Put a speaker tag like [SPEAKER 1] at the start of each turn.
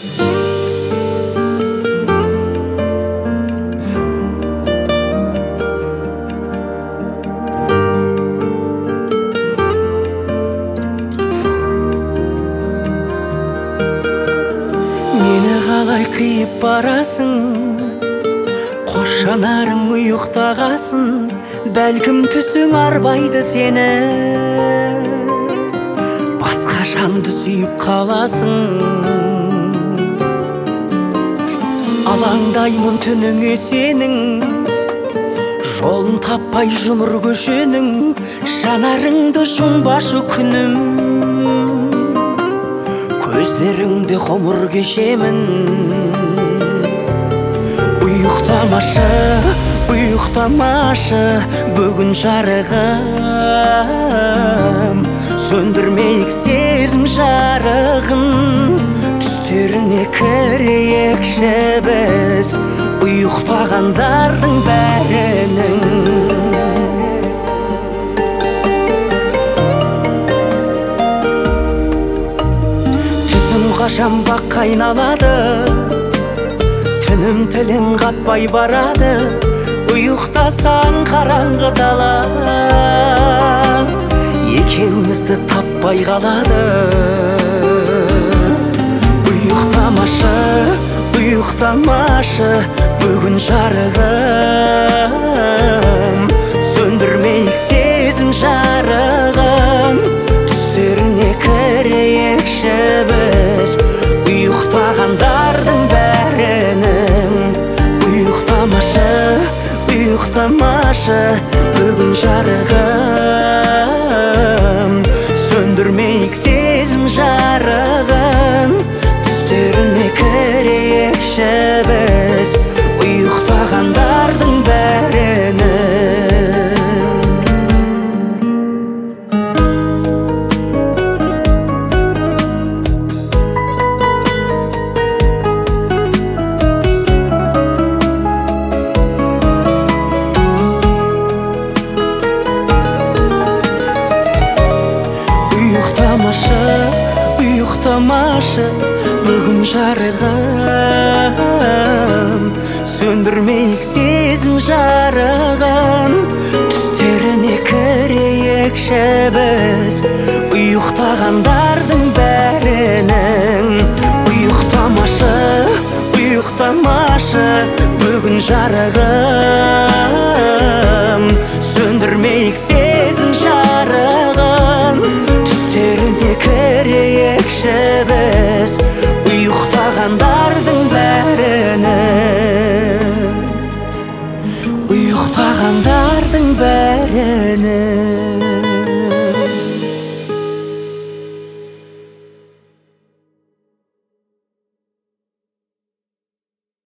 [SPEAKER 1] Мені қалай қиып барасың, қош жанарың ұйықтағасын, бәлкім түсің арбайды сені, басқа жанды сүйіп қаласың. Алаңдаймын түніңе сенің, жолын таппай жұмыр көшенің, жанарыңды жұмбашы күнім, көздеріңде ғұмыр кешемін. Ұйықтамашы, ұйықтамашы, бүгін жарығым, сөндірмейік сезім жарығын, түстеріне кірейікші біз, ұйықтағандардың бәрінің. Түсім қашан баққа айналады, түнім тілін қатпай барады, ұйықтасаң қараңғы дала, екеумізді таппай қалады. Ұйықтамашы, ұйықтамашы, бүгін жарығым, сөндірмейік сезім жарығын, түстеріне кірейікші біз, ұйықтағандардың бәрінің. Ұйықтамашы, ұйықтамашы, бүгін жарығым, сөндірмейік сезім жарығын, түстеріне кірейікші біз, ұйықтағандардың бәрінің. Ұйықтамашы, ұйықтамашы, бүгін жарығым, сөндірмейік сезім жарығын, түстеріне кірейікші біз, ұйықтағандардың бәрінің. Ұйықтамашы, ұйықтамашы, бүгін жарығым, сөндірмейік сезім жарығын, түстеріне кірейікші біз, ұйықтағандардың бәрінің. Ұйықтағандардың бәрінің.